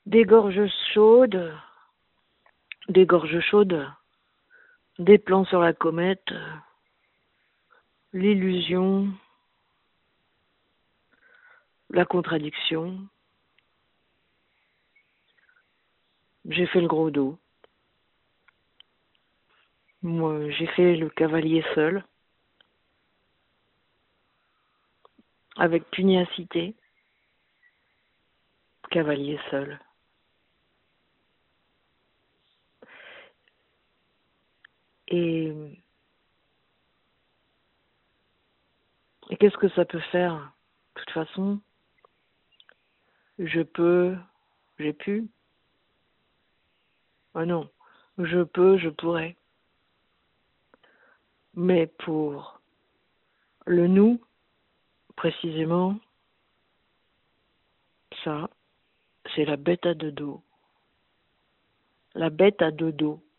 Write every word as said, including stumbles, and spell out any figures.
Des gorges chaudes, des gorges chaudes, des plans sur la comète, l'illusion, la contradiction. J'ai fait le gros dos. Moi, j'ai fait le cavalier seul, avec pugnacité. Cavalier seul. Et, et qu'est-ce que ça peut faire? De toute façon, je peux, j'ai pu. Ah non, je peux, je pourrais. Mais pour le nous, précisément, ça, c'est la bête à deux dos. La bête à deux dos.